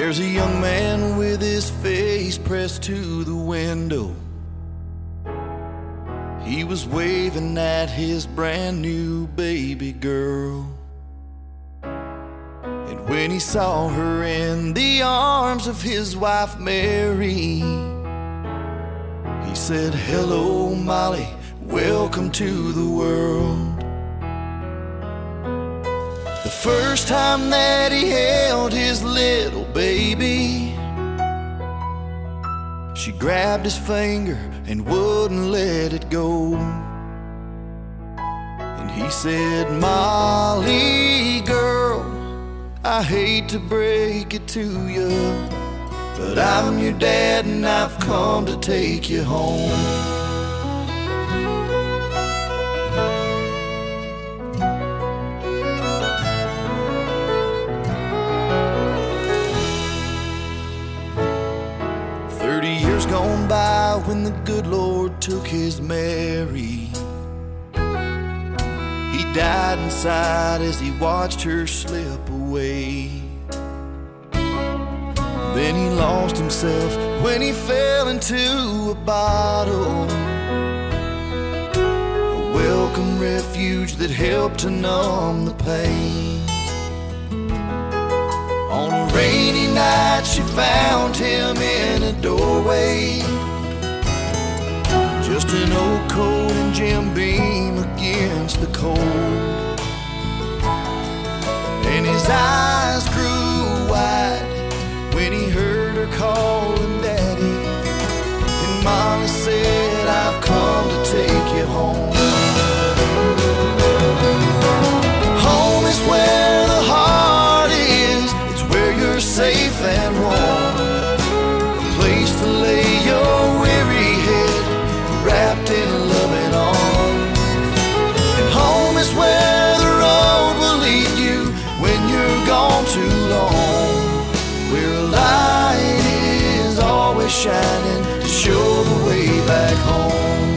There's a young man with his face pressed to the window. He was waving at his brand new baby girl. And when he saw her in the arms of his wife Mary, he said, "Hello, Molly, welcome to the world." The first time that he held his little baby, she grabbed his finger and wouldn't let it go. And he said, "Molly, girl, I hate to break it to you, but I'm your dad and I've come to take you home." 30 years gone by when the good Lord took his Mary. He died inside as he watched her slip away. Then he lost himself when he fell into a bottle, a welcome refuge that helped to numb the pain. On a rainy night she found him in a doorway, just an old coat and Jim Beam against the cold. And his eyes grew wide when he heard her calling Daddy. And Mama said, "I've come to take you home." Home is where the heart is. It's where you're safe and warm, a place to lay your weary head wrapped in loving arms. And home is where the road will lead you when you're gone too long, where a light is always shining to show the way back home.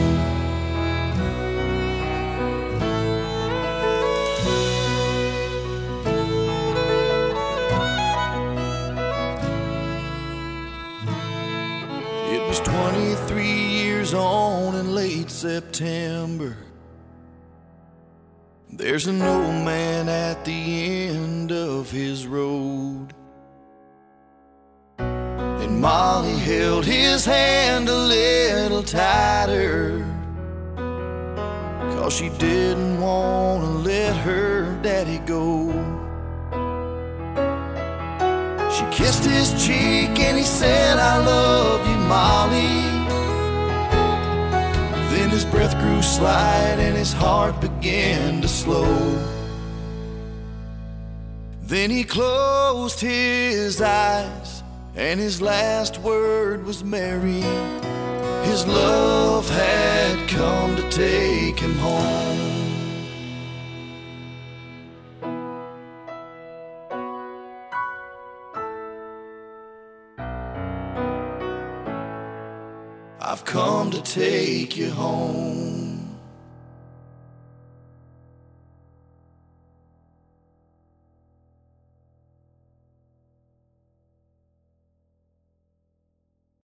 It was 23 years on in late September. There's an old man at the end of his road, and Molly held his hand a little tighter, 'cause she didn't want to let her daddy go. She kissed his cheek and he said, "I love you, Molly." Then his breath grew slight and his heart began to slow. Then he closed his eyes and his last word was Mary. His love had come to take him home. I've come to take you home.